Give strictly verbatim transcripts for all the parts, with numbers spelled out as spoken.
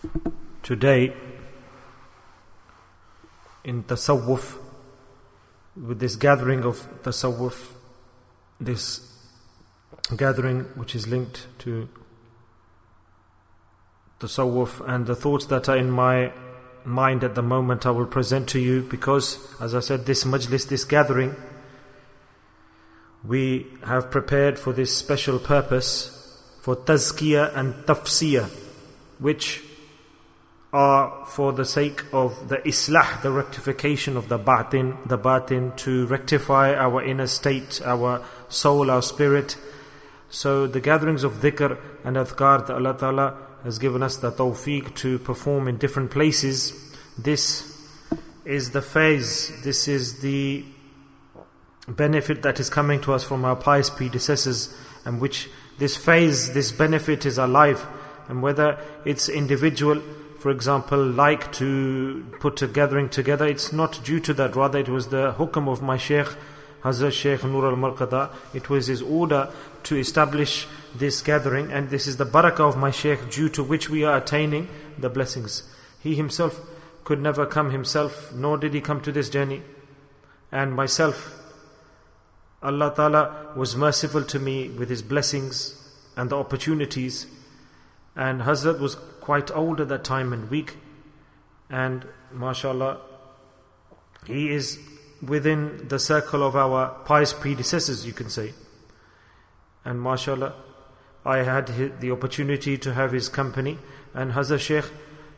Today, in Tasawwuf, with this gathering of Tasawwuf, this gathering which is linked to Tasawwuf, and the thoughts that are in my mind at the moment I will present to you, because, as I said, this majlis, this gathering, we have prepared for this special purpose, for tazkiyah and tafsiyah, which are for the sake of the islah, the rectification of the batin, the batin, to rectify our inner state, our soul, our spirit. So the gatherings of dhikr and adhkar that Allah Ta'ala has given us the tawfiq to perform in different places, this is the phase, this is the benefit that is coming to us from our pious predecessors, and which this phase, this benefit is alive. And whether it's individual, for example, like to put a gathering together, it's not due to that, rather it was the hukm of my Shaykh, Hazrat Shaykh Nur al-Marqada. It was his order to establish this gathering, and this is the barakah of my Shaykh, due to which we are attaining the blessings. He himself could never come himself, nor did he come to this journey. And myself, Allah Ta'ala was merciful to me with His blessings and the opportunities. And Hazrat was quite old at that time and weak. And mashallah, he is within the circle of our pious predecessors, you can say. And mashallah, I had the opportunity to have his company. And Hazrat Shaykh,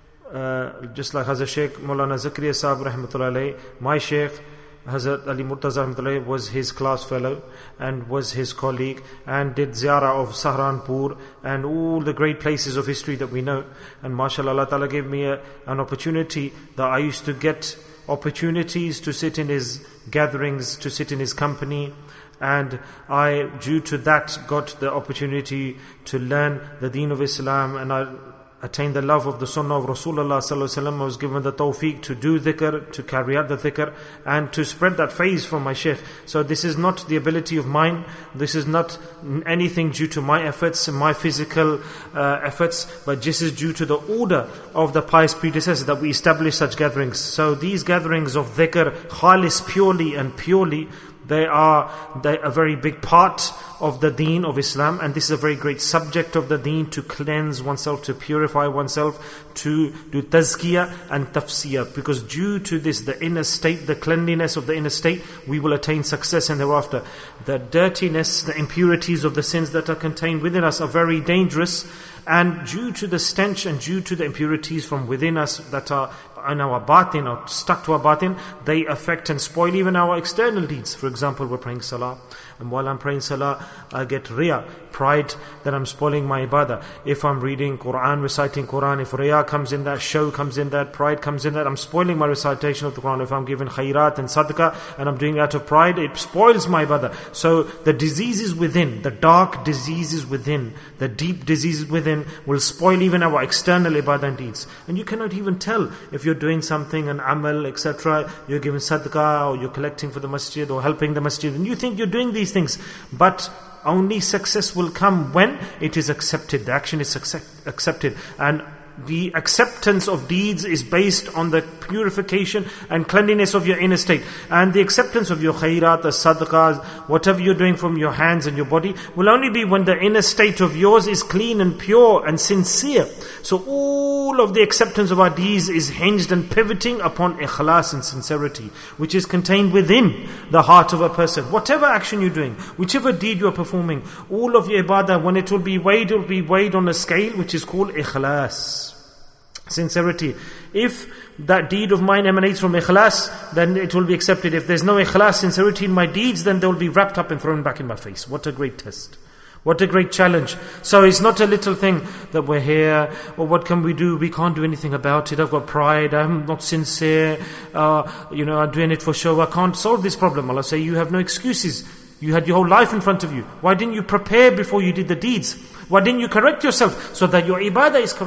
uh, just like Hazrat Shaykh Maulana Zakaria Sahib Rahmatullah Alayhi, my Shaykh Hazrat Ali Murtaza Rahmatullah was his class fellow and was his colleague, and did ziyarah of Saharanpur and all the great places of history that we know. And mashallah, Allah Ta'ala gave me a, an opportunity that I used to get opportunities to sit in his gatherings, to sit in his company. And I, due to that, got the opportunity to learn the deen of Islam, and I attained the love of the sunnah of Rasulullah sallallahu alaihi wasallam. I was given the tawfiq to do dhikr, to carry out the dhikr, and to spread that phase from my Shaykh. So this is not the ability of mine, this is not anything due to my efforts, my physical uh, efforts, but this is due to the order of the pious predecessors that we establish such gatherings. So these gatherings of dhikr, khalis, purely and purely, they are they a very big part of the deen of Islam, and this is a very great subject of the deen, to cleanse oneself, to purify oneself, to do tazkiyah and tafsiyah, because due to this, the inner state, the cleanliness of the inner state, we will attain success and thereafter. The dirtiness, the impurities of the sins that are contained within us are very dangerous, and due to the stench and due to the impurities from within us that are in our batin or stuck to our batin, they affect and spoil even our external deeds. For example, we're praying salah, and while I'm praying salah, I get riya, pride that I'm spoiling my ibadah. If I'm reading Quran, reciting Quran, if riya comes in that, show comes in that, pride comes in that, I'm spoiling my recitation of the Quran. If I'm giving khairat and sadaqah and I'm doing it out of pride, it spoils my ibadah. So the diseases within, the dark diseases within, the deep diseases within will spoil even our external ibadah and deeds. And you cannot even tell if you're doing something, an amal, et cetera, you're giving sadaqah, or you're collecting for the masjid, or helping the masjid, and you think you're doing these things, but only success will come when it is accepted, the action is accept, accepted. And the acceptance of deeds is based on the purification and cleanliness of your inner state. And the acceptance of your khairat, the sadaqahs, whatever you're doing from your hands and your body, will only be when the inner state of yours is clean and pure and sincere. So all of the acceptance of our deeds is hinged and pivoting upon ikhlas and sincerity, which is contained within the heart of a person. Whatever action you're doing, whichever deed you're performing, all of your ibadah, when it will be weighed, it will be weighed on a scale which is called ikhlas, sincerity. If that deed of mine emanates from ikhlas, then it will be accepted. If there's no ikhlas, sincerity in my deeds, then they will be wrapped up and thrown back in my face. What a great test. What a great challenge. So it's not a little thing that we're here, or what can we do? We can't do anything about it. I've got pride, I'm not sincere, uh, you know, I'm doing it for show. I can't solve this problem. Allah say, you have no excuses. You had your whole life in front of you. Why didn't you prepare before you did the deeds? Why didn't you correct yourself so that your ibadah is correct?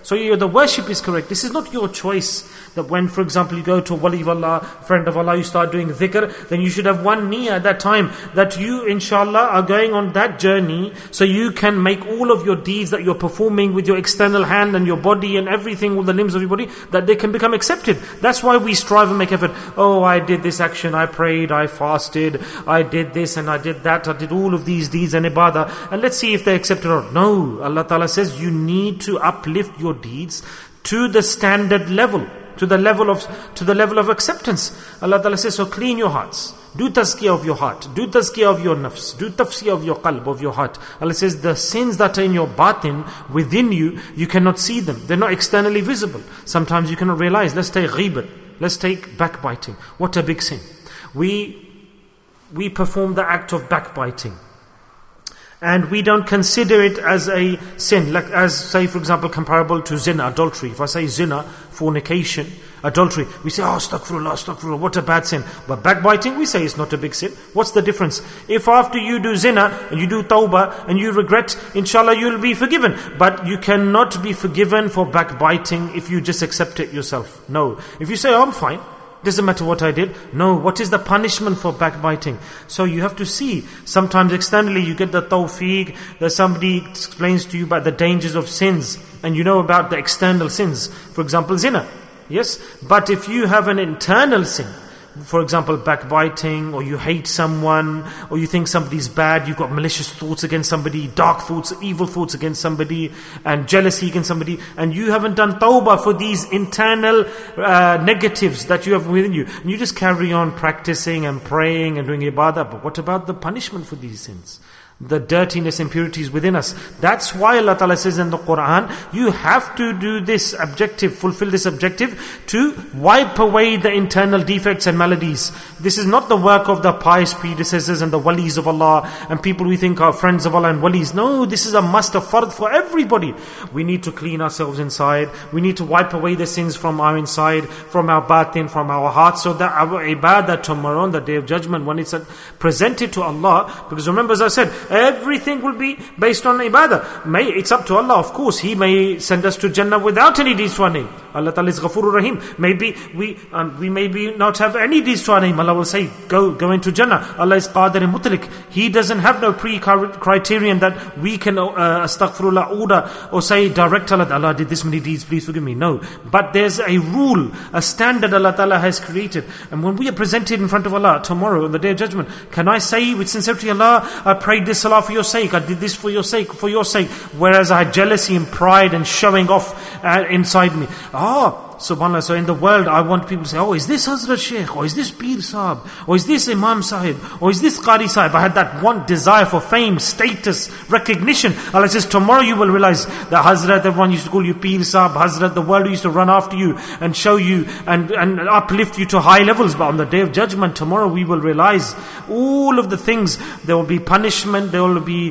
So you, the worship is correct. This is not your choice. That when, for example, you go to a wali of Allah, friend of Allah, you start doing dhikr, then you should have one niyyah at that time, that you, inshallah, are going on that journey, so you can make all of your deeds that you're performing with your external hand and your body and everything, all the limbs of your body, that they can become accepted. That's why we strive and make effort. Oh, I did this action, I prayed, I fasted, I did this and I did that, I did all of these deeds and ibadah, and let's see if they're accepted or not. No, Allah Ta'ala says you need to uplift your deeds to the standard level, to the level of to the level of acceptance. Allah Ta'ala says, so clean your hearts. Do tazkiyah of your heart. Do tazkiyah of your nafs. Do tafsiyah of your qalb, of your heart. Allah says, the sins that are in your batin, within you, you cannot see them. They're not externally visible. Sometimes you cannot realize. Let's take ghibat. Let's take backbiting. What a big sin. We, we perform the act of backbiting. And we don't consider it as a sin, like as, say, for example, comparable to zina, adultery. If I say zina, fornication, adultery, we say, oh, astaghfirullah, astaghfirullah, what a bad sin. But backbiting, we say it's not a big sin. What's the difference? If after you do zina, and you do tawbah, and you regret, inshallah, you'll be forgiven. But you cannot be forgiven for backbiting if you just accept it yourself. No. If you say, oh, I'm fine, doesn't matter what I did. No, what is the punishment for backbiting? So you have to see. Sometimes externally you get the tawfiq, that somebody explains to you about the dangers of sins, and you know about the external sins. For example, zina. Yes? But if you have an internal sin, for example, backbiting, or you hate someone, or you think somebody's bad, you've got malicious thoughts against somebody, dark thoughts, evil thoughts against somebody, and jealousy against somebody, and you haven't done tawbah for these internal uh, negatives that you have within you, and you just carry on practicing and praying and doing ibadah, but what about the punishment for these sins? The dirtiness, impurities within us. That's why Allah Ta'ala says in the Quran, you have to do this objective, fulfill this objective, to wipe away the internal defects and maladies. This is not the work of the pious predecessors and the walis of Allah, and people we think are friends of Allah and walis. No, this is a must, a fard for everybody. We need to clean ourselves inside. We need to wipe away the sins from our inside, from our batin, from our heart, so that our ibadah tomorrow on the Day of Judgment, when it's presented to Allah, because remember, as I said, everything will be based on ibadah. May, it's up to Allah, of course. He may send us to Jannah without any deeds to our name. Allah Ta'ala is Ghafurur Rahim. Maybe we um, we maybe not have any deeds to our name. Allah will say, go go into Jannah. Allah is Qadir and Mutalik. He doesn't have no pre-criterion that we can uh, astaghfirullah order or say direct Allah, Allah did this many deeds, please forgive me. No. But there's a rule, a standard Allah Ta'ala has created. And when we are presented in front of Allah tomorrow on the Day of Judgment, can I say with sincerity, Allah, I prayed this salah for your sake, I did this for your sake, for your sake, whereas I had jealousy and pride and showing off uh, inside me. Ah, subhanAllah. So in the world, I want people to say, oh, is this Hazrat Shaykh, or is this Peer Sahib, or is this Imam Sahib, or is this Qari Sahib? I had that one desire for fame, status, recognition. Allah says, tomorrow you will realize that Hazrat, everyone used to call you Peer Sahib, Hazrat, the world used to run after you and show you and, and uplift you to high levels. But on the Day of Judgment, tomorrow we will realize all of the things. There will be punishment, there will be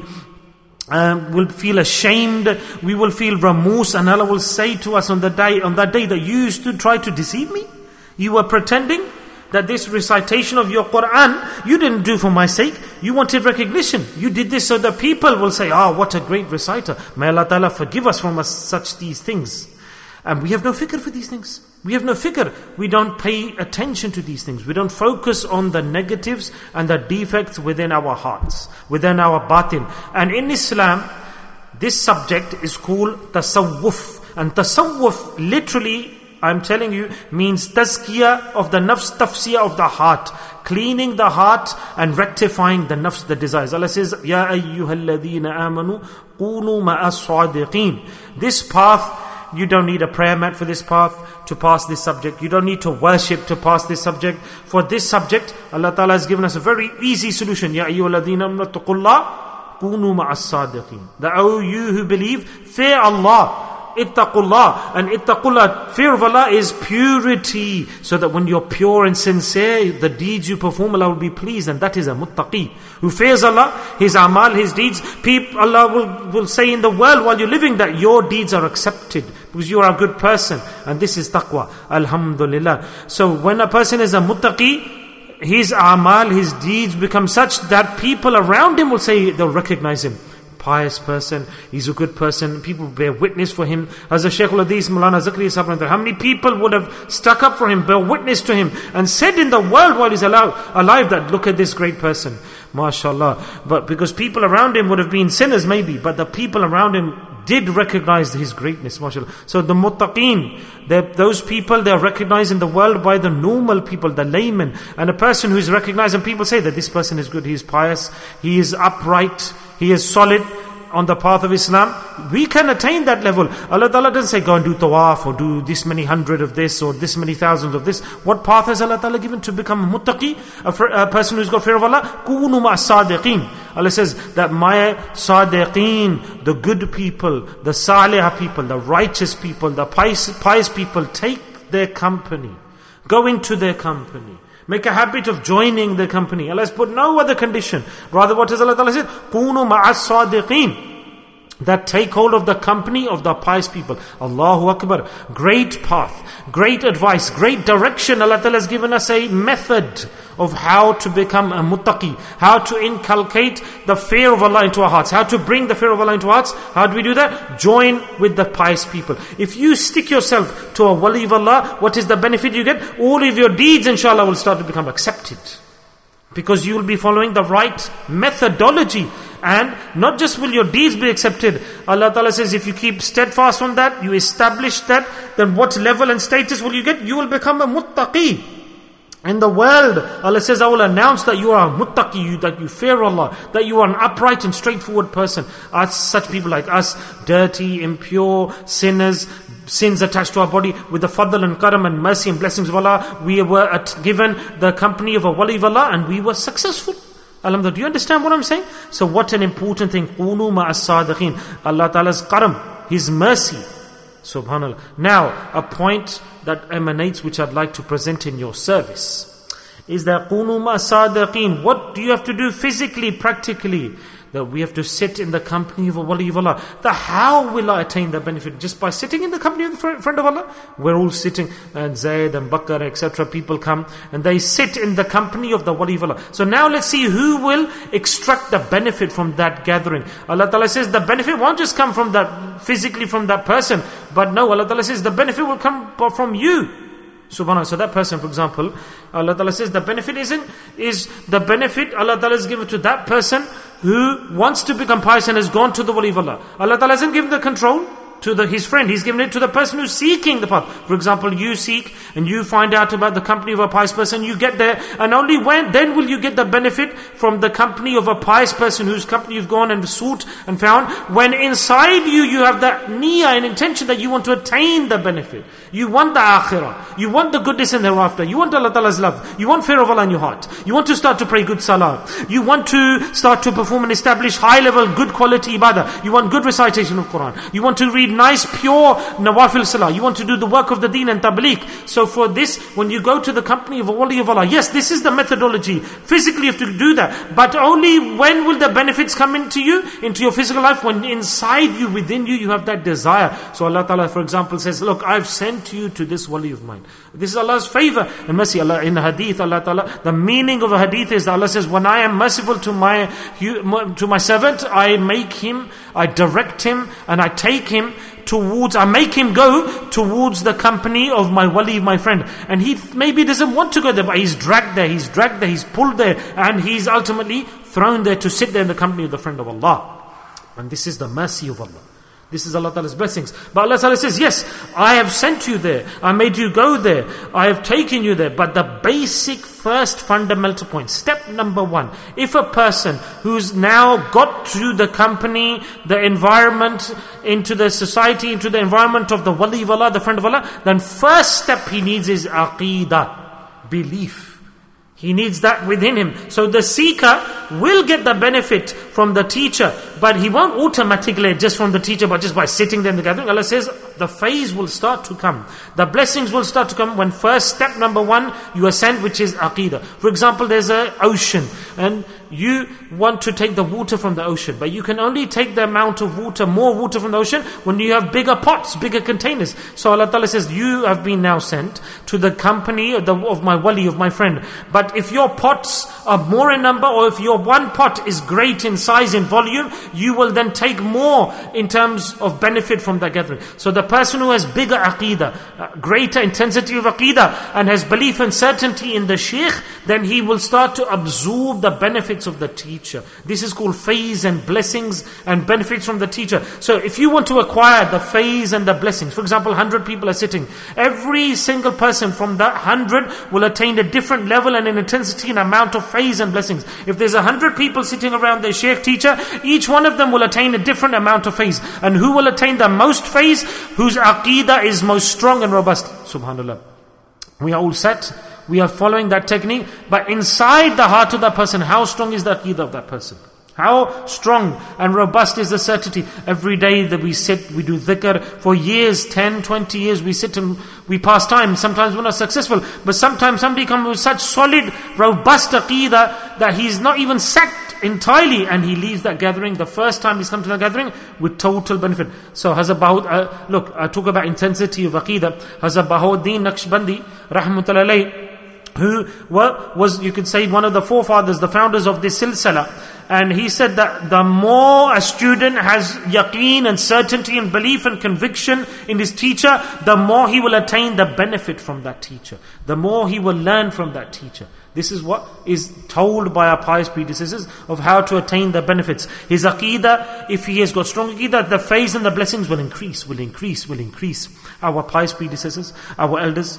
Um, will feel ashamed, we will feel remorse, and Allah will say to us on the day, on that day, that you used to try to deceive me. You were pretending that this recitation of your Quran, you didn't do for my sake. You wanted recognition. You did this so that people will say, ah, oh, what a great reciter. May Allah Ta'ala forgive us from us such these things. And we have no fikr for these things. We have no fikr. We don't pay attention to these things. We don't focus on the negatives and the defects within our hearts, within our batin. And in Islam, this subject is called tasawwuf. And tasawwuf literally, I'm telling you, means tazkiyah of the nafs, tafsiyah of the heart. Cleaning the heart and rectifying the nafs, the desires. Allah says, Ya ayyuhalladhina amanu, kunu ma'as sadiqeen. This path, you don't need a prayer mat for this path to pass this subject. You don't need to worship to pass this subject. For this subject, Allah Ta'ala has given us a very easy solution. Ya ayyuhalladhina amanu taqullah kunu ma'as sadiqeen. That, oh, you who believe, fear Allah. Ittaqullah. And ittaqullah, fear of Allah, is purity. So that when you're pure and sincere, the deeds you perform, Allah will be pleased. And that is a muttaqi. Who fears Allah, his amal, his deeds. People, Allah will, will say in the world while you're living that your deeds are accepted. Because you are a good person. And this is taqwa. Alhamdulillah. So when a person is a muttaqi, his amal, his deeds become such that people around him will say, they'll recognize him. pious person, he's a good person, people bear witness for him. As a Shaykh al-Hadith, Maulana Zakaria Sahib, how many people would have stuck up for him, bear witness to him, and said in the world while he's alive, alive that look at this great person, mashallah. But because people around him would have been sinners maybe, but the people around him did recognize his greatness, mashallah. So the muttaqeen, those people, they are recognized in the world by the normal people, the laymen. And a person who is recognized, and people say that this person is good, he is pious, he is upright, he is solid on the path of Islam. We can attain that level. Allah Ta'ala doesn't say go and do tawaf or do this many hundred of this or this many thousands of this. What path has Allah Ta'ala given to become a muttaqi, a, fr- a person who's got fear of Allah? Kunu ma'as-sadiqeen. Allah says that my sadiqeen, the good people, the salih people, the righteous people, the pious, pious people, take their company. Go into their company. Make a habit of joining the company. Allah has put no other condition. Rather, what has Allah Ta'ala said? Kunu ma'as sadiqeen. That take hold of the company of the pious people. Allahu Akbar. Great path, great advice, great direction. Allah Ta'ala has given us a method of how to become a muttaqi, how to inculcate the fear of Allah into our hearts, how to bring the fear of Allah into our hearts. How do we do that? Join with the pious people. If you stick yourself to a wali of Allah, what is the benefit you get? All of your deeds, inshallah, will start to become accepted. Because you will be following the right methodology. And not just will your deeds be accepted. Allah Ta'ala says if you keep steadfast on that, you establish that, then what level and status will you get? You will become a muttaqi. In the world, Allah says, I will announce that you are a muttaqi, you, that you fear Allah, that you are an upright and straightforward person. As such people like us, dirty, impure, sinners, sins attached to our body, with the fadl and karam and mercy and blessings of Allah, we were at, given the company of a wali of Allah and we were successful. Alhamdulillah, do you understand what I'm saying? So what an important thing. Qunu ma'as sadiqeen. Allah Ta'ala's karam, His mercy. Subhanallah. Now, a point that emanates which I'd like to present in your service is that qunu ma'as sadiqeen. What do you have to do physically, practically? That we have to sit in the company of a wali of Allah. The how will I attain the benefit? Just by sitting in the company of the friend of Allah? We're all sitting, and Zayd and Bakr, et cetera. People come and they sit in the company of the wali of Allah. So now let's see who will extract the benefit from that gathering. Allah Ta'ala says the benefit won't just come from that, physically from that person. But no, Allah Ta'ala says the benefit will come from you. Subhanallah. So that person, for example, Allah Ta'ala says the benefit isn't, is the benefit Allah Ta'ala has given to that person who wants to become pious and has gone to the wali of Allah. Allah Ta'ala hasn't given the control to the, his friend. He's given it to the person who's seeking the path. For example, you seek and you find out about the company of a pious person, you get there, and only when then will you get the benefit from the company of a pious person whose company you've gone and sought and found, when inside you, you have that niyyah and intention that you want to attain the benefit. You want the akhirah. You want the goodness in thereafter. You want Allah Ta'ala's love. You want fear of Allah in your heart. You want to start to pray good salah. You want to start to perform and establish high level, good quality ibadah. You want good recitation of Quran. You want to read nice, pure nawafil salah. You want to do the work of the deen and tabligh. So for this, when you go to the company of a wali of Allah, yes, this is the methodology. Physically you have to do that. But only when will the benefits come into you, into your physical life? When inside you, within you, you have that desire. So Allah Ta'ala, for example, says, look, I've sent you to this wali of mine. This is Allah's favor and mercy. Allah, in hadith, Allah Ta'ala, the meaning of a hadith is that Allah says, when I am merciful to my, to my servant, I make him, I direct him, and I take him towards, I make him go towards the company of my wali, my friend. And he maybe doesn't want to go there, but he's dragged there, he's dragged there, he's pulled there, and he's ultimately thrown there to sit there in the company of the friend of Allah. And this is the mercy of Allah. This is Allah Ta'ala's blessings. But Allah Ta'ala says, yes, I have sent you there. I made you go there. I have taken you there. But the basic first fundamental point, step number one, if a person who's now got to the company, the environment, into the society, into the environment of the wali of Allah, the friend of Allah, then first step he needs is aqeedah, belief. He needs that within him. So the seeker will get the benefit from the teacher, but he won't automatically just from the teacher, but just by sitting there in the gathering. Allah says, the phase will start to come. The blessings will start to come when first step number one you ascend, which is Aqeedah. For example, there's an ocean and you want to take the water from the ocean, but you can only take the amount of water, more water from the ocean when you have bigger pots, bigger containers. So Allah Ta'ala says, you have been now sent to the company of, the, of my wali, of my friend. But if your pots are more in number, or if your one pot is great in size, in volume, you will then take more in terms of benefit from the gathering. So the person who has bigger Aqeedah, uh, greater intensity of Aqeedah, and has belief and certainty in the Shaykh, then he will start to absorb the benefits of the teacher. This is called phase and blessings and benefits from the teacher. So if you want to acquire the phase and the blessings, for example, one hundred people are sitting, every single person from that one hundred will attain a different level and an intensity and amount of phase and blessings. If there's one hundred people sitting around the Shaykh teacher, each one of them will attain a different amount of phase. And who will attain the most phase? Whose Aqeedah is most strong and robust. Subhanallah. We are all set. We are following that technique. But inside the heart of that person, how strong is the Aqeedah of that person? How strong and robust is the certainty? Every day that we sit, we do dhikr for years, ten, twenty years, we sit and we pass time. Sometimes we're not successful, but sometimes somebody comes with such solid, robust Aqeedah that he's not even sacked entirely, and he leaves that gathering the first time he's come to the gathering with total benefit. So Hazrat Bahud, uh, look, I talk about intensity of Aqeedah. Hazrat Bahuddin Naqshbandi, rahmatullahi alayhi, who was, you could say, one of the forefathers, the founders of this silsila. And he said that the more a student has yaqeen and certainty and belief and conviction in his teacher, the more he will attain the benefit from that teacher. The more he will learn from that teacher. This is what is told by our pious predecessors of how to attain the benefits. His aqeedah, if he has got strong aqeedah, the phase and the blessings will increase, will increase, will increase. Our pious predecessors, our elders,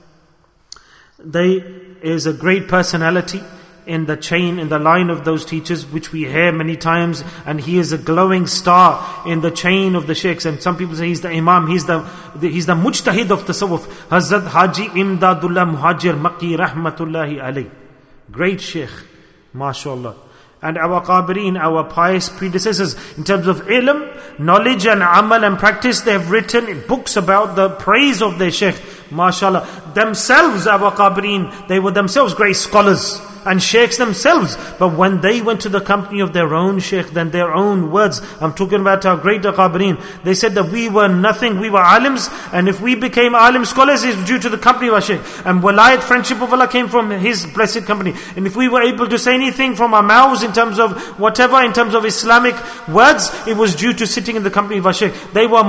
they is a great personality in the chain, in the line of those teachers, which we hear many times, and he is a glowing star in the chain of the sheikhs. And some people say he's the imam, he's the, the he's the mujtahid of tasawwuf. Hazrat Haji Imdadullah Muhajir Makki rahmatullahi alayh, great sheikh, mashallah. And our qabirin, our pious predecessors, in terms of ilm, knowledge and amal and practice, they have written books about the praise of their sheikh, mashallah. Themselves, our qabirin, they were themselves great scholars and sheikhs themselves. But when they went to the company of their own sheikh, then their own words, I'm talking about our great qabirin, they said that we were nothing, we were alims, and if we became alim scholars, it's due to the company of our sheikh. And walayat, friendship of Allah, came from his blessed company. And if we were able to say anything from our mouths in terms of whatever, in terms of Islamic words, it was due to sitting in the company of our sheikh. They were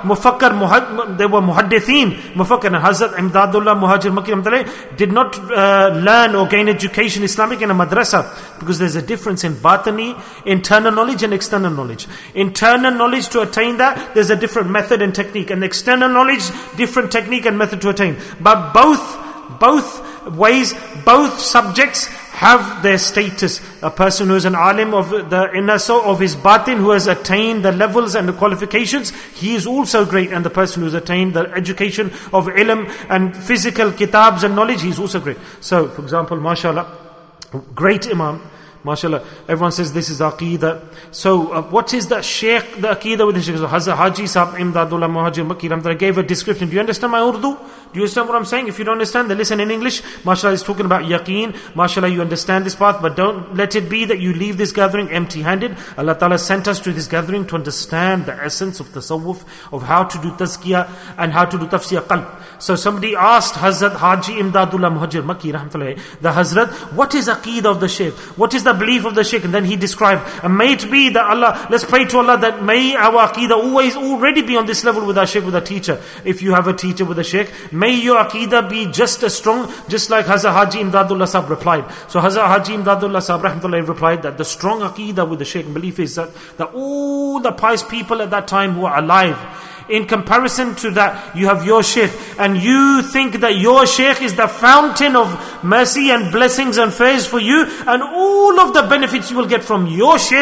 mufakkar, they were muhaddithin, mufakkar. And Hazrat Imdadullah Muhajir Makki did not uh, learn or gain education Islamic in a madrasa, because there's a difference in batani, internal knowledge and external knowledge. Internal knowledge, to attain that, there's a different method and technique, and external knowledge, different technique and method to attain. But both, both ways, both subjects have their status. A person who is an alim of the inner soul, of his batin, who has attained the levels and the qualifications, he is also great. And the person who has attained the education of ilm and physical kitabs and knowledge, he is also great. So, for example, mashallah, great imam, mashallah, everyone says this is aqeedah. So uh, what is the sheikh, the aqeedah with the sheikh? So Hazrat Haji Sahib Imdadullah Muhajir Makki, I gave a description. Do you understand my Urdu? Do you understand what I'm saying? If you don't understand, then listen in English. MashaAllah is talking about yaqeen. MashaAllah, you understand this path, but don't let it be that you leave this gathering empty-handed. Allah Ta'ala sent us to this gathering to understand the essence of tasawwuf, of how to do tazkiyah and how to do tafsir qalb. So somebody asked Hazrat Haji Imdadullah Muhajir Makki, rahmatullahi, the Hazrat, what is aqeedah of the Shaykh? What is the belief of the Shaykh? And then he described, and may it be that Allah, let's pray to Allah that may our aqeedah always already be on this level with our Shaykh, with our teacher. If you have a teacher with a Shaykh, may your aqeedah be just as strong, just like Hazrat Haji Imdadullah Sahib replied. So Hazrat Haji Imdadullah Sahib rahmatullahi replied that the strong aqeedah with the Shaykh belief is that, that all the pious people at that time who are alive, in comparison to that, you have your Shaykh, and you think that your Shaykh is the fountain of mercy and blessings and fairs for you, and all of the benefits you will get from your Shaykh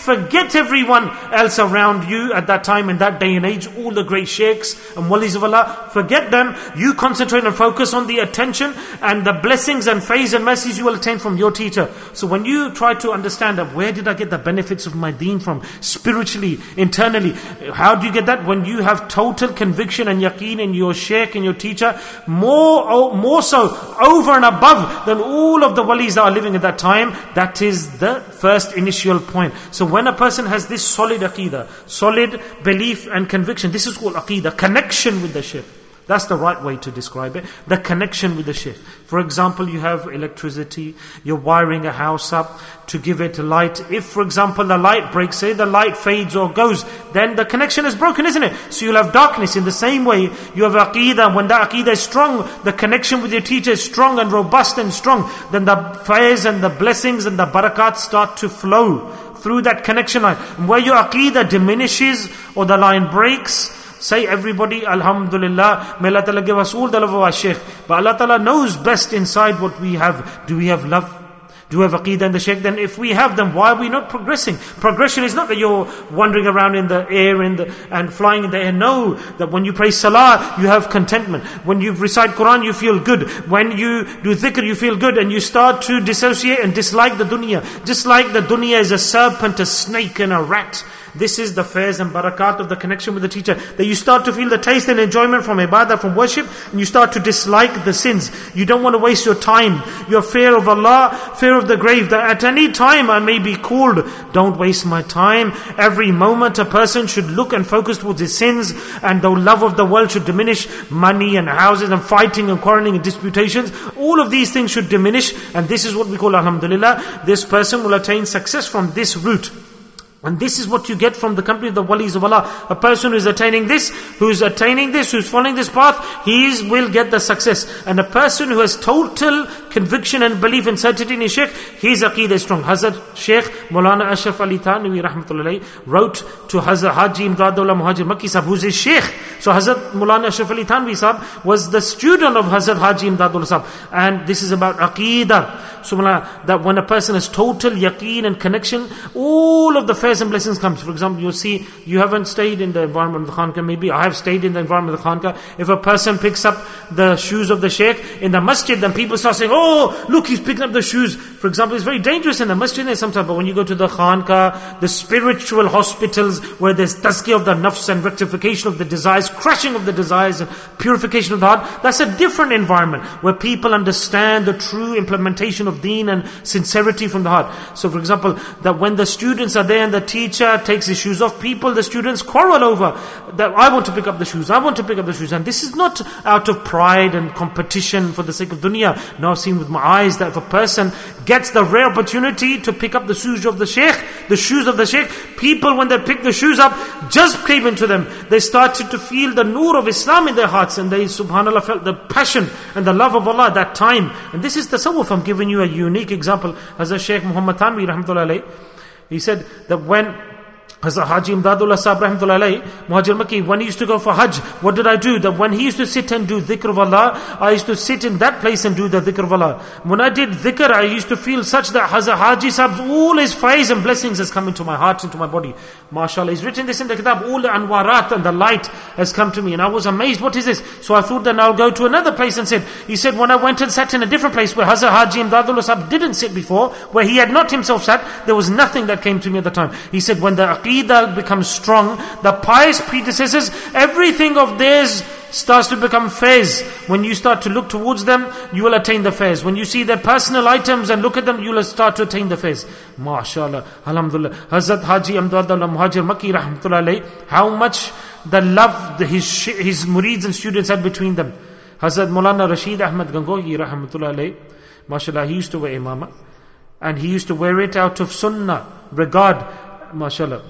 forget everyone else around you at that time, in that day and age, all the great sheikhs and walis of Allah. Forget them. You concentrate and focus on the attention and the blessings and faith and mercies you will attain from your teacher. So when you try to understand that, where did I get the benefits of my deen from? Spiritually, internally. How do you get that? When you have total conviction and yaqeen in your sheikh and your teacher, more, more so, over and above than all of the walis that are living at that time. That is the first initial point. So when a person has this solid aqeedah, solid belief and conviction, this is called aqeedah, connection with the sheikh. That's the right way to describe it. The connection with the sheikh. For example, you have electricity, you're wiring a house up to give it light. If, for example, the light breaks, say the light fades or goes, then the connection is broken, isn't it? So you'll have darkness. In the same way, you have aqeedah. When that aqeedah is strong, the connection with your teacher is strong and robust and strong, then the faiz and the blessings and the barakat start to flow through that connection line. And where your aqeedah diminishes or the line breaks, say everybody, Alhamdulillah, may Allah Ta'ala give us all the love of our Shaykh. But Allah Ta'ala knows best inside what we have. Do we have love? Do we have aqeedah in the Shaykh? Then if we have them, why are we not progressing? Progression is not that you're wandering around in the air in the, and flying in the air. No, that when you pray salah, you have contentment. When you recite Quran, you feel good. When you do dhikr, you feel good. And you start to dissociate and dislike the dunya. Just like the dunya is a serpent, a snake and a rat. This is the faiz and barakat of the connection with the teacher. That you start to feel the taste and enjoyment from ibadah, from worship, and you start to dislike the sins. You don't want to waste your time. Your fear of Allah, fear of the grave, that at any time I may be called. Don't waste my time. Every moment a person should look and focus towards his sins, and the love of the world should diminish. Money and houses and fighting and quarreling and disputations, all of these things should diminish. And this is what we call, alhamdulillah, this person will attain success from this route. And this is what you get from the company of the walis of Allah. A person who is attaining this, who is attaining this, who is following this path, he is, will get the success. And a person who has total conviction and belief and certainty in his shaykh, his aqeedah is strong. Hazrat Shaykh Maulana Ashraf Ali Thanwi rahmatullahi wrote to Hazrat Haji Imdadullah Muhajir Makki Sahib, who is his shaykh. So Hazrat Maulana Ashraf Ali Thanwi Sahib was the student of Hazrat Haji Imdadullah Sahib. And this is about aqeedah. Subhanallah, that when a person has total yaqeen and connection, all of the fairs and blessings comes. For example, you'll see, you haven't stayed in the environment of the Khanqah, maybe I have stayed in the environment of the Khanqah. If a person picks up the shoes of the Shaykh in the masjid, then people start saying, oh, look, he's picking up the shoes. For example, it's very dangerous in the masjid sometimes, but when you go to the Khanqah, the spiritual hospitals, where there's tazkiyah of the nafs and rectification of the desires, crushing of the desires and purification of the heart, that's a different environment, where people understand the true implementation of deen and sincerity from the heart. So for example, that when the students are there and the teacher takes his shoes off, people, the students quarrel over that, I want to pick up the shoes, I want to pick up the shoes. And this is not out of pride and competition for the sake of dunya. Now I've seen with my eyes that if a person gets the rare opportunity to pick up the shoes of the Shaykh, the shoes of the Shaykh, people when they pick the shoes up, just came into them. They started to feel the nur of Islam in their hearts, and they, subhanAllah, felt the passion and the love of Allah at that time. And this is tasawwuf. I'm giving you a unique example. Hazrat Shaykh Muhammad Thanwi rahmatullah alayhi, he said that when Hazrat Haji Imdadullah Sahib rahmatullah alayhi, Muhajir Makki, when he used to go for Hajj, what did I do? That when he used to sit and do dhikr of Allah, I used to sit in that place and do the dhikr of Allah. When I did dhikr, I used to feel such that Hazrat Haji Sahib's all his faiz and blessings has come into my heart, into my body. MashaAllah, he's written this in the kitab, all the anwarat and the light has come to me. And I was amazed, what is this? So I thought then I'll go to another place and sit. He said, when I went and sat in a different place where Hazrat Haji Imdadullah Sahib didn't sit before, where he had not himself sat, there was nothing that came to me at the time. He said, when the aqeedah becomes strong, the pious predecessors, everything of theirs starts to become faiz. When you start to look towards them, you will attain the faiz. When you see their personal items and look at them, you will start to attain the faiz. MashaAllah, alhamdulillah. Hazrat Haji Imdadullah Muhajir Makki rahmatullah alayhi, how much the love the, his, his murids and students had between them. Hazrat Maulana Rashid Ahmad Gangohi rahmatullah alayhi, MashaAllah, he used to wear imamah, and he used to wear it out of sunnah, regard, MashaAllah.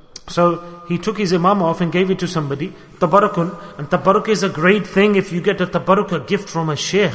So he took his imam off and gave it to somebody, tabarakun. And tabaruk is a great thing if you get a tabaruk, a gift from a sheikh.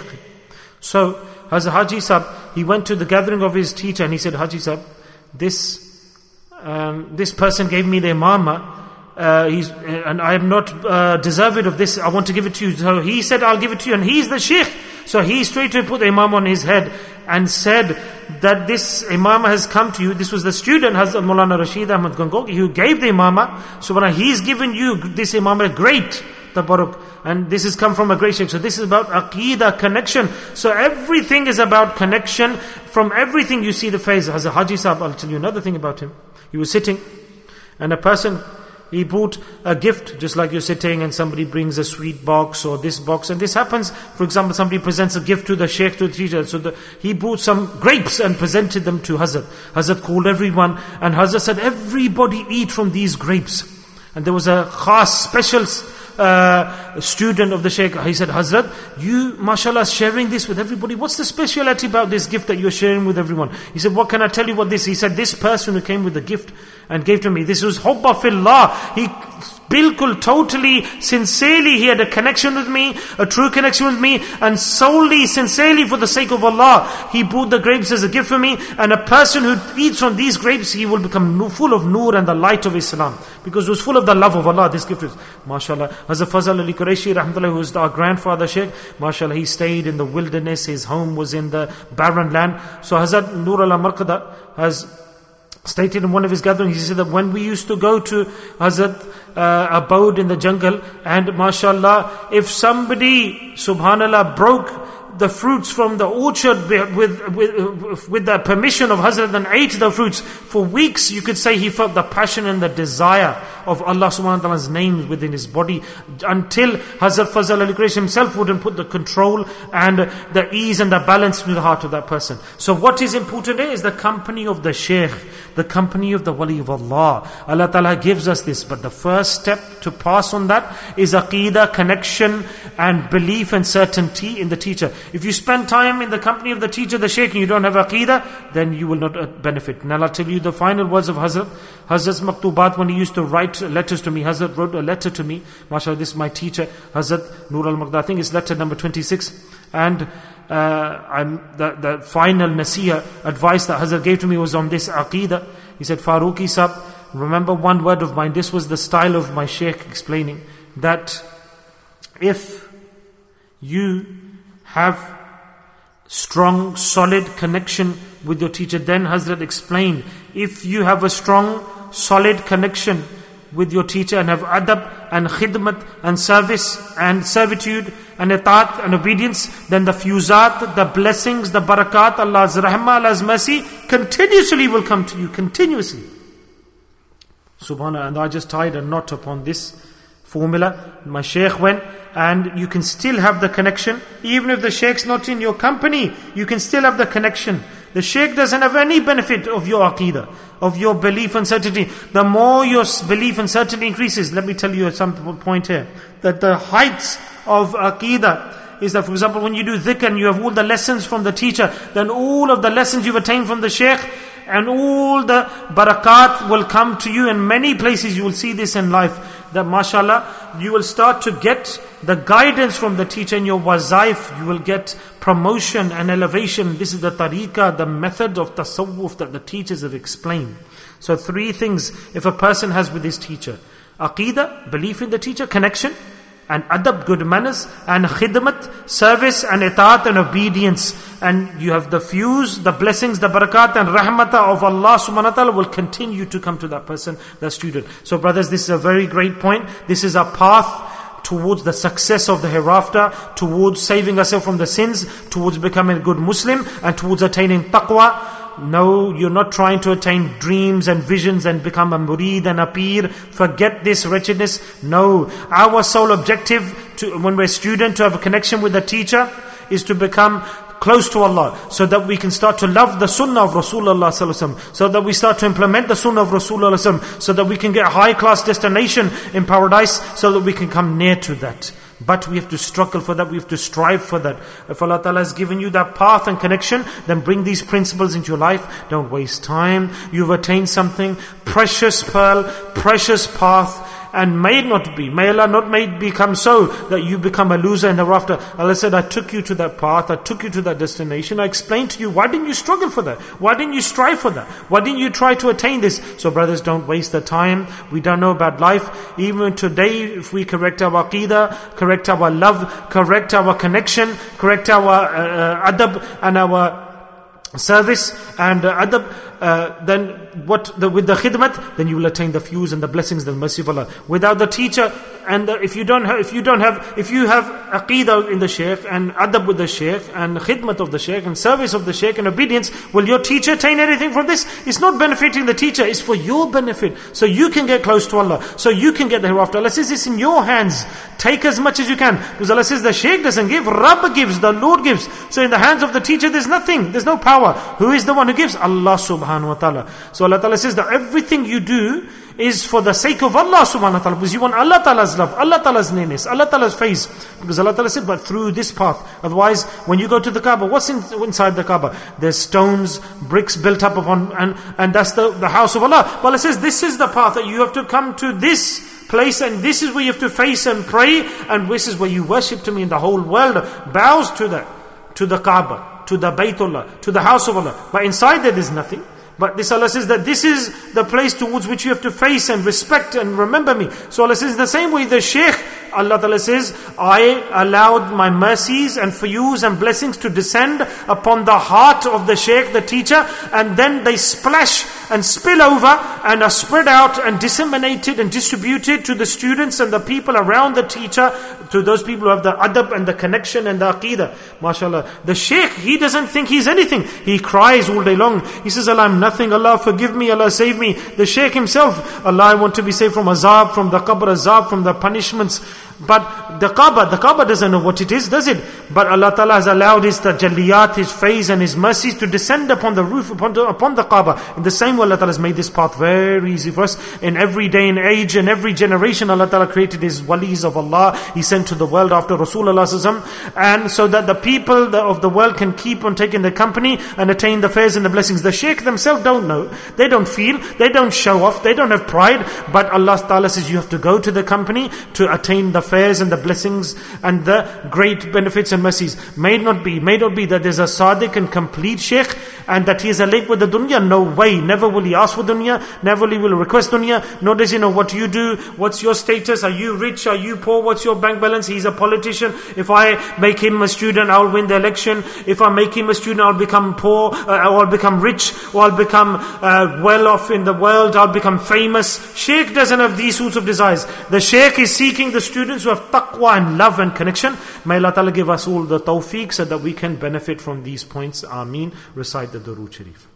So Hazrat Haji Sahib, he went to the gathering of his teacher and he said, Haji Sahib, this um, this person gave me the imamah, uh, he's, and I am not uh, deserving of this, I want to give it to you. So he said, I'll give it to you, and he's the sheikh. So he straight away put the imam on his head, and said that this imama has come to you. This was the student, Hazrat Maulana Rashid Ahmad Gangohi, who gave the imama. Subhanallah, he's given you this imama, great tabarruk. And this has come from a great shaykh. So this is about aqeedah, connection. So everything is about connection. From everything you see the phase. Hazrat Haji Sahib, I'll tell you another thing about him. He was sitting, and a person, he brought a gift, just like you're sitting and somebody brings a sweet box or this box. And this happens, for example, somebody presents a gift to the sheikh, to the teacher. So the, he brought some grapes and presented them to Hazrat. Hazrat called everyone, and Hazrat said, everybody eat from these grapes. And there was a khas, special uh, student of the sheikh. He said, Hazrat, you, mashallah, sharing this with everybody. What's the speciality about this gift that you're sharing with everyone? He said, what can I tell you what this? He said, this person who came with the gift and gave to me, this was hubba fillah. He bilkul, totally, sincerely, he had a connection with me, a true connection with me, and solely, sincerely for the sake of Allah, he brought the grapes as a gift for me. And a person who eats from these grapes, he will become full of nur and the light of Islam, because it was full of the love of Allah. This gift is, mashallah. Hazrat Fazal Ali Qureshi rahmatullah, who was our grandfather sheikh, mashallah, he stayed in the wilderness, his home was in the barren land. So Hazrat Nur Allah Marqada has stated in one of his gatherings, he said that when we used to go to Hazrat uh, abode in the jungle, and mashallah, if somebody, subhanallah, broke the fruits from the orchard with, with, with the permission of Hazrat and ate the fruits, for weeks you could say he felt the passion and the desire of Allah subhanahu wa ta'ala's name within his body, until Hazrat Fazal Ali Qureshi himself wouldn't put the control and the ease and the balance into the heart of that person. So what is important here is the company of the sheikh, the company of the wali of Allah. Allah Ta'ala gives us this, but the first step to pass on that is aqeedah, connection and belief and certainty in the teacher. If you spend time in the company of the teacher, the sheikh, and you don't have aqeedah, then you will not benefit. Now I'll tell you the final words of Hazrat. Hazrat's maktubat, when he used to write letters to me, Hazrat wrote a letter to me. MashaAllah, this is my teacher, Hazrat Nur al-Maqda. I think it's letter number twenty-six. And uh, I'm, the, the final nasiha, advice that Hazrat gave to me was on this aqeedah. He said, Farooqi Sahib, remember one word of mine. This was the style of my sheikh explaining, that if you have strong, solid connection with your teacher, then Hazrat explained, if you have a strong, solid connection with your teacher and have adab and khidmat and service and servitude and itaat and obedience, then the fuzat, the blessings, the barakat, Allah's rahmah, Allah's mercy continuously will come to you, continuously. Subhanallah. And I just tied a knot upon this formula. My sheikh went, and you can still have the connection. Even if the sheikh's not in your company, you can still have the connection. The sheikh doesn't have any benefit of your aqeedah, of your belief and certainty. The more your belief and certainty increases, let me tell you at some point here, that the heights of aqeedah is that, for example, when you do dhikr and you have all the lessons from the teacher, then all of the lessons you've attained from the sheikh and all the barakat will come to you. In many places you will see this in life, that mashallah, you will start to get the guidance from the teacher in your wazaif. You will get promotion and elevation. This is the tariqah, the method of tasawwuf that the teachers have explained. So three things if a person has with his teacher: aqeedah, belief in the teacher, connection, and adab, good manners, and khidmat, service and itaat and obedience. And you have the fuse, the blessings, the barakat and rahmatah of Allah subhanahu wa ta'ala will continue to come to that person, that student. So brothers, this is a very great point. This is a path towards the success of the hereafter, towards saving ourselves from the sins, towards becoming a good Muslim, and towards attaining taqwa. No, you're not trying to attain dreams and visions and become a murid and a peer. Forget this wretchedness. No, our sole objective to, when we're a student, to have a connection with the teacher, is to become close to Allah, so that we can start to love the sunnah of Rasulullah sallallahu alaihi wasallam, so that we start to implement the sunnah of Rasulullah sallallahu alaihi wasallam, so that we can get a high class destination in paradise, so that we can come near to that. But we have to struggle for that, we have to strive for that. If Allah Ta'ala has given you that path and connection, then bring these principles into your life. Don't waste time. You've attained something, precious pearl, precious path. And may it not be, may Allah not make become so that you become a loser in the hereafter. Allah said, I took you to that path, I took you to that destination, I explained to you, why didn't you struggle for that? Why didn't you strive for that? Why didn't you try to attain this? So brothers, don't waste the time. We don't know about life. Even today, if we correct our aqeedah, correct our love, correct our connection, correct our uh, adab and our service and uh, adab, uh, then what the, with the khidmat, then you will attain the fuse and the blessings and the mercy of Allah. Without the teacher, and uh, if you don't have, if you don't have, if you have aqeedah in the shaykh and adab with the shaykh and khidmat of the shaykh and service of the shaykh and obedience, will your teacher attain anything from this? It's not benefiting the teacher, it's for your benefit. So you can get close to Allah, so you can get the hereafter. Allah says it's in your hands. Take as much as you can. Because Allah says the shaykh doesn't give, Rabb gives, the Lord gives. So in the hands of the teacher there's nothing, there's no power. Who is the one who gives? Allah subhanahu wa ta'ala. So Allah ta'ala says that everything you do is for the sake of Allah subhanahu wa ta'ala, because you want Allah ta'ala's love, Allah ta'ala's nearness, Allah ta'ala's face. Because Allah ta'ala said, but through this path. Otherwise, when you go to the Kaaba, what's in, inside the Kaaba? There's stones, bricks built up upon, and, and that's the, the house of Allah. But Allah says, this is the path that you have to come to this place, and this is where you have to face and pray, and this is where you worship to me, and the whole world bows to that, to the Kaaba, to the Baytullah, to the house of Allah. But inside there is nothing. But this Allah says that this is the place towards which you have to face and respect and remember me. So Allah says the same way the shaykh, Allah Ta'ala says, I allowed my mercies and fuyuz and blessings to descend upon the heart of the shaykh, the teacher, and then they splash and spill over and are spread out and disseminated and distributed to the students and the people around the teacher, to those people who have the adab and the connection and the aqeedah. MashaAllah. The shaykh, he doesn't think he's anything. He cries all day long. He says, Allah, I'm nothing. Allah, forgive me. Allah, save me. The shaykh himself, Allah, I want to be saved from azab, from the qabr azab, from the punishments. But the Kaaba, the Kaaba doesn't know what it is, does it? But Allah Ta'ala has allowed His tajalliyat, His face and His mercies to descend upon the roof, upon the, upon the Kaaba. In the same way, Allah Ta'ala has made this path very easy for us. In every day and age and every generation, Allah Ta'ala created His walis of Allah. He sent to the world after Rasulullah Sallallahu Alaihi Wasallam. And so that the people of the world can keep on taking the company and attain the fairs and the blessings. The Shaykh themselves don't know. They don't feel. They don't show off. They don't have pride. But Allah Ta'ala says you have to go to the company to attain the fairs and the blessings and the great benefits and mercies. May not be, may not be that there's a sadiq and complete shaykh and that he is alike with the dunya. No way. Never will he ask for dunya. Never will he will request dunya. Nor does he know what you do. What's your status? Are you rich? Are you poor? What's your bank balance? He's a politician. If I make him a student, I'll win the election. If I make him a student, I'll become poor, uh, or I'll become rich, or I'll become uh, well off in the world. I'll become famous. Shaykh doesn't have these sorts of desires. The shaykh is seeking the students who have taqwa and love and connection. May Allah Ta'ala give us all the tawfiq so that we can benefit from these points. Ameen. Recite the Durood Sharif.